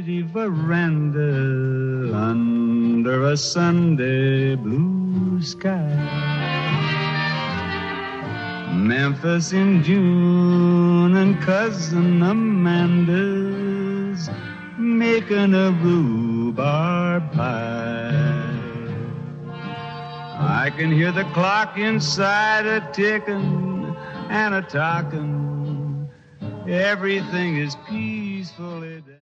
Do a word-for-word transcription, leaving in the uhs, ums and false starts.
pretty veranda under a Sunday blue sky. Memphis in June and Cousin Amanda's making a rhubarb pie. I can hear the clock inside a ticking and a talking. Everything is peacefully done.